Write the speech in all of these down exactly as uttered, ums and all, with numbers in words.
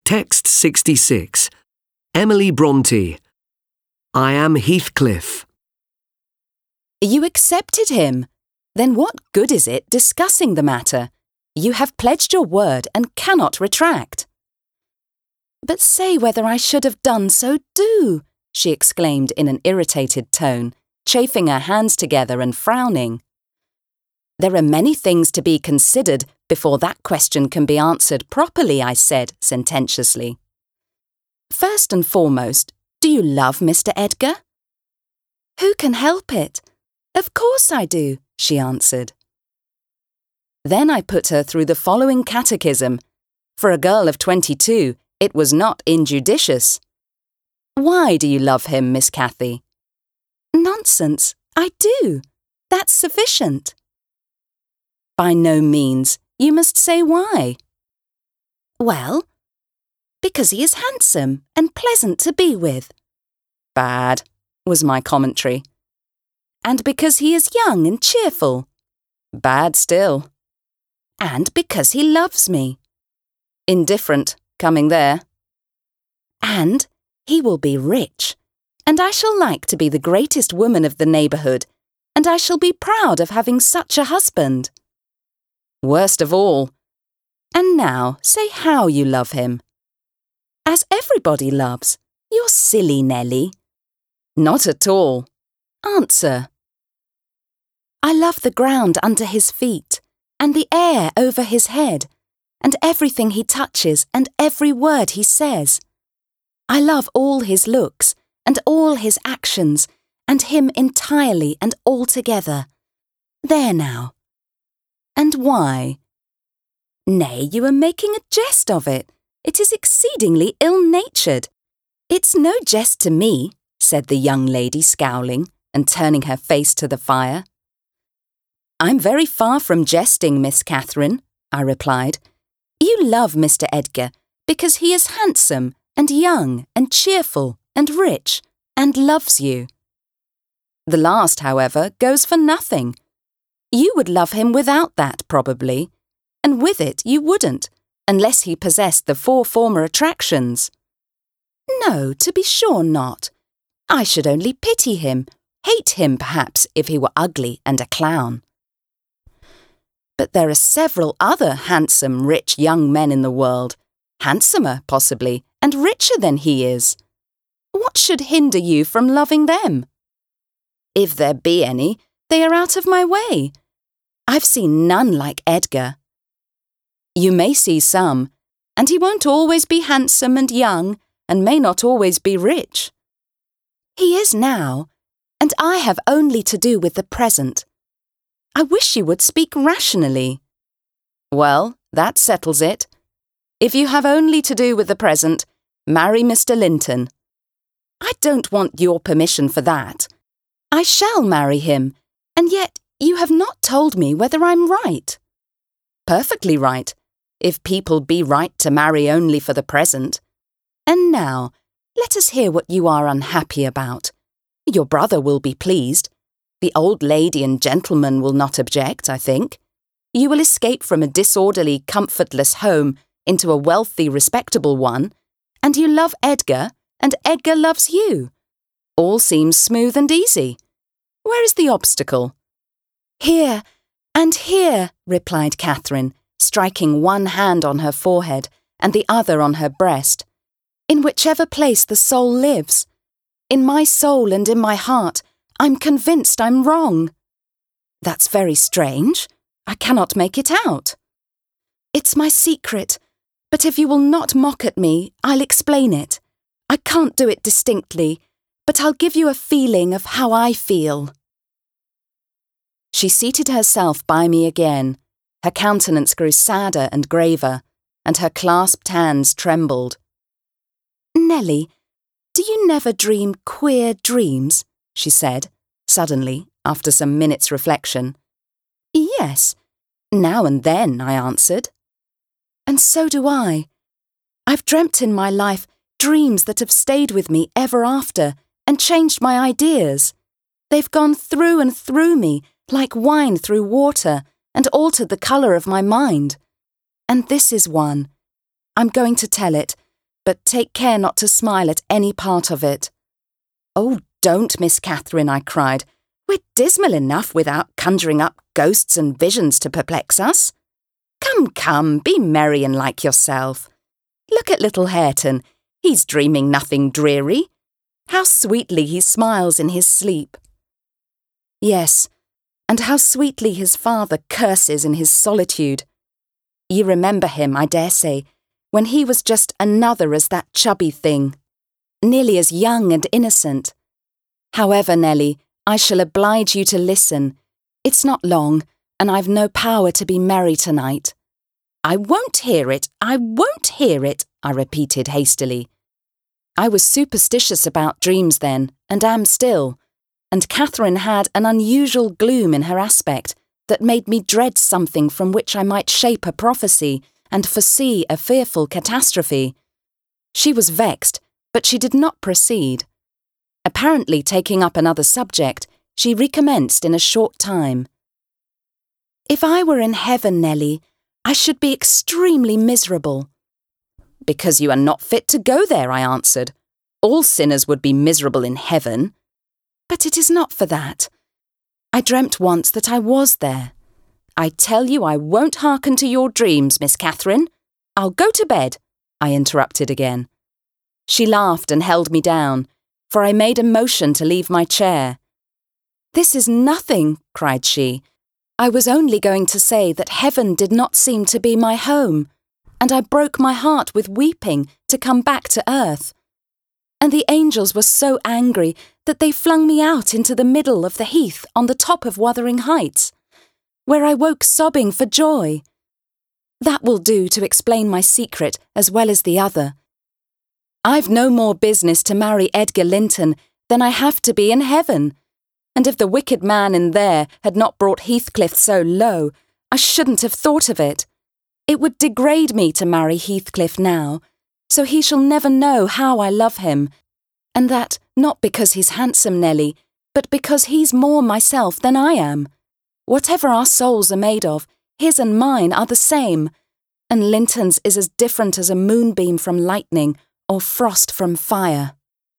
Text sixty-six. Emily Bronte. I am Heathcliff. You accepted him. Then what good is it discussing the matter? You have pledged your word and cannot retract. But say whether I should have done so do, she exclaimed in an irritated tone, chafing her hands together and frowning. There are many things to be considered before that question can be answered properly, I said sententiously. First and foremost, do you love Mister Edgar? Who can help it? Of course I do, she answered. Then I put her through the following catechism. For a girl of twenty-two, it was not injudicious. Why do you love him, Miss Cathy? Nonsense, I do. That's sufficient. By no means. You must say why. Well, because he is handsome and pleasant to be with. Bad, was my commentary. And because he is young and cheerful. Bad still. And because he loves me. Indifferent, coming there. And he will be rich, and I shall like to be the greatest woman of the neighbourhood, and I shall be proud of having such a husband. Worst of all. And now say how you love him. As everybody loves. You're silly, Nelly. Not at all. Answer. I love the ground under his feet, and the air over his head, and everything he touches and every word he says. I love all his looks and all his actions, and him entirely and altogether. There now. And why? Nay, you are making a jest of it. It is exceedingly ill-natured. It's no jest to me, said the young lady, scowling and turning her face to the fire. I'm very far from jesting, Miss Catherine, I replied. You love Mister Edgar because he is handsome and young and cheerful and rich and loves you. The last, however, goes for nothing. You would love him without that, probably, and with it you wouldn't, unless he possessed the four former attractions. No, to be sure not. I should only pity him, hate him perhaps if he were ugly and a clown. But there are several other handsome, rich young men in the world, handsomer, possibly, and richer than he is. What should hinder you from loving them? If there be any, they are out of my way. I've seen none like Edgar. You may see some, and he won't always be handsome and young, and may not always be rich. He is now, and I have only to do with the present. I wish you would speak rationally. Well, that settles it. If you have only to do with the present, marry Mister Linton. I don't want your permission for that. I shall marry him, and yet you have not told me whether I'm right. Perfectly right, if people be right to marry only for the present. And now, let us hear what you are unhappy about. Your brother will be pleased. The old lady and gentleman will not object, I think. You will escape from a disorderly, comfortless home into a wealthy, respectable one, and you love Edgar, and Edgar loves you. All seems smooth and easy. Where is the obstacle? Here, and here, replied Catherine, striking one hand on her forehead and the other on her breast. In whichever place the soul lives. In my soul and in my heart, I'm convinced I'm wrong. That's very strange. I cannot make it out. It's my secret, but if you will not mock at me, I'll explain it. I can't do it distinctly, but I'll give you a feeling of how I feel. She seated herself by me again. Her countenance grew sadder and graver, and her clasped hands trembled. Nelly, do you never dream queer dreams? She said, suddenly, after some minutes' reflection. Yes, now and then, I answered. And so do I. I've dreamt in my life dreams that have stayed with me ever after and changed my ideas. They've gone through and through me like wine through water and altered the colour of my mind. And this is one. I'm going to tell it, but take care not to smile at any part of it. Oh, don't, Miss Catherine, I cried. We're dismal enough without conjuring up ghosts and visions to perplex us. Come, come, be merry and like yourself. Look at little Hareton. He's dreaming nothing dreary. How sweetly he smiles in his sleep. Yes, and how sweetly his father curses in his solitude. You remember him, I dare say, when he was just another as that chubby thing, nearly as young and innocent. However, Nelly, I shall oblige you to listen. It's not long, and I've no power to be merry tonight. I won't hear it, I won't hear it, I repeated hastily. I was superstitious about dreams then, and am still, and Catherine had an unusual gloom in her aspect that made me dread something from which I might shape a prophecy and foresee a fearful catastrophe. She was vexed, but she did not proceed. Apparently taking up another subject, she recommenced in a short time. If I were in heaven, Nelly, I should be extremely miserable. Because you are not fit to go there, I answered. All sinners would be miserable in heaven. But it is not for that. I dreamt once that I was there. I tell you I won't hearken to your dreams, Miss Catherine. I'll go to bed, I interrupted again. She laughed and held me down, for I made a motion to leave my chair. This is nothing, cried she. I was only going to say that heaven did not seem to be my home, and I broke my heart with weeping to come back to earth. And the angels were so angry that they flung me out into the middle of the heath on the top of Wuthering Heights, where I woke sobbing for joy. That will do to explain my secret as well as the other. I've no more business to marry Edgar Linton than I have to be in heaven, and if the wicked man in there had not brought Heathcliff so low, I shouldn't have thought of it. It would degrade me to marry Heathcliff now, so he shall never know how I love him, and that not because he's handsome, Nelly, but because he's more myself than I am. Whatever our souls are made of, his and mine are the same, and Linton's is as different as a moonbeam from lightning or frost from fire.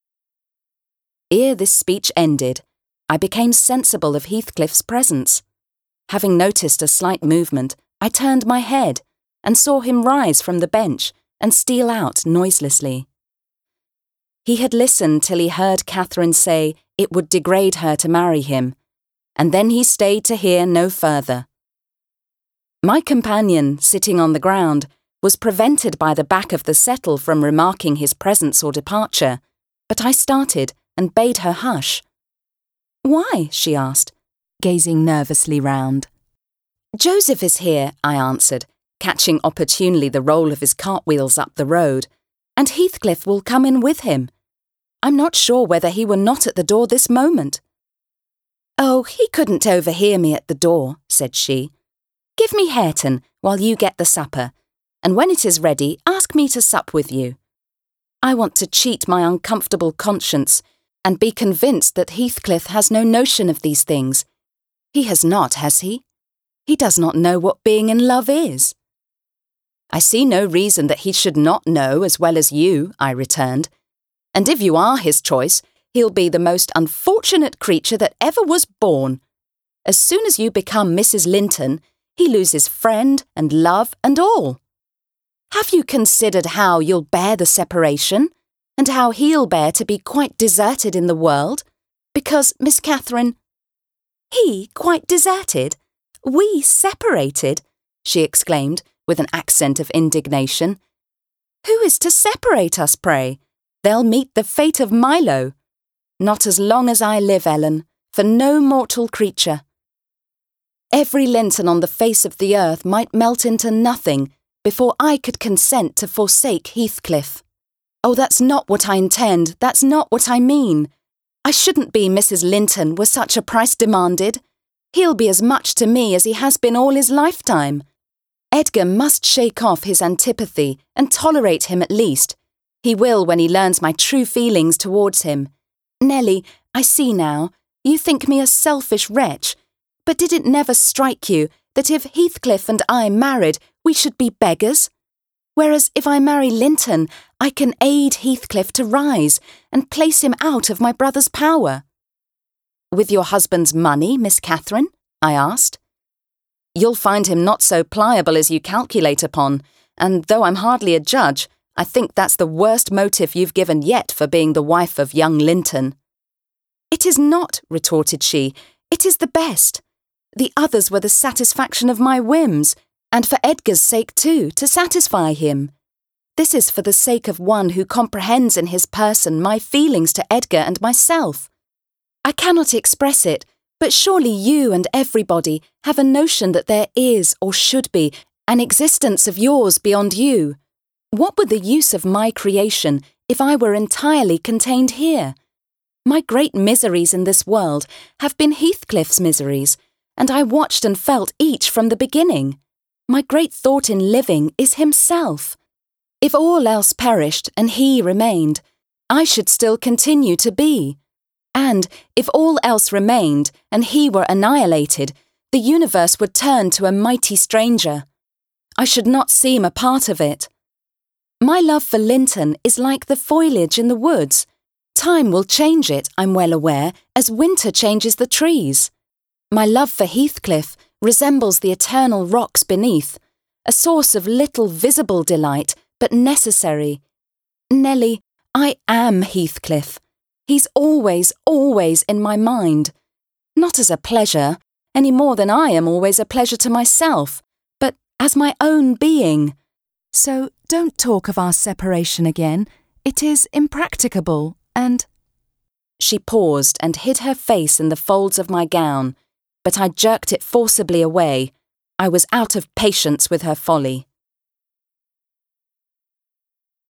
Ere this speech ended, I became sensible of Heathcliff's presence. Having noticed a slight movement, I turned my head and saw him rise from the bench and steal out noiselessly. He had listened till he heard Catherine say it would degrade her to marry him, and then he stayed to hear no further. My companion, sitting on the ground, was prevented by the back of the settle from remarking his presence or departure, but I started and bade her hush. Why? She asked, gazing nervously round. Joseph is here, I answered, catching opportunely the roll of his cartwheels up the road, and Heathcliff will come in with him. I'm not sure whether he were not at the door this moment. Oh, he couldn't overhear me at the door, said she. Give me Hareton while you get the supper, and when it is ready, ask me to sup with you. I want to cheat my uncomfortable conscience and be convinced that Heathcliff has no notion of these things. He has not, has he? He does not know what being in love is. I see no reason that he should not know as well as you, I returned. And if you are his choice, he'll be the most unfortunate creature that ever was born. As soon as you become Missus Linton, he loses friend and love and all. Have you considered how you'll bear the separation, and how he'll bear to be quite deserted in the world? Because, Miss Catherine— He quite deserted? We separated? She exclaimed, with an accent of indignation. Who is to separate us, pray? They'll meet the fate of Milo. Not as long as I live, Ellen, for no mortal creature. Every Linton on the face of the earth might melt into nothing before I could consent to forsake Heathcliff. Oh, that's not what I intend, that's not what I mean. I shouldn't be Missus Linton were such a price demanded. He'll be as much to me as he has been all his lifetime. Edgar must shake off his antipathy and tolerate him at least. He will when he learns my true feelings towards him. Nelly, I see now, you think me a selfish wretch, but did it never strike you that if Heathcliff and I married, we should be beggars? whereas if I marry Linton, I can aid Heathcliff to rise and place him out of my brother's power. With your husband's money, Miss Catherine? I asked. You'll find him not so pliable as you calculate upon, and though I'm hardly a judge, I think that's the worst motive you've given yet for being the wife of young Linton. It is not, retorted she. It is the best. The others were the satisfaction of my whims, and for Edgar's sake too, to satisfy him. This is for the sake of one who comprehends in his person my feelings to Edgar and myself. I cannot express it, but surely you and everybody have a notion that there is, or should be, an existence of yours beyond you. What would the use of my creation if I were entirely contained here? My great miseries in this world have been Heathcliff's miseries, and I watched and felt each from the beginning. My great thought in living is himself. If all else perished and he remained, I should still continue to be. And if all else remained and he were annihilated, the universe would turn to a mighty stranger. I should not seem a part of it. My love for Linton is like the foliage in the woods. Time will change it, I'm well aware, as winter changes the trees. My love for Heathcliff resembles the eternal rocks beneath, a source of little visible delight, but necessary. Nelly, I am Heathcliff. He's always, always in my mind. Not as a pleasure, any more than I am always a pleasure to myself, but as my own being. So don't talk of our separation again. It is impracticable, and— She paused and hid her face in the folds of my gown, but I jerked it forcibly away. I was out of patience with her folly.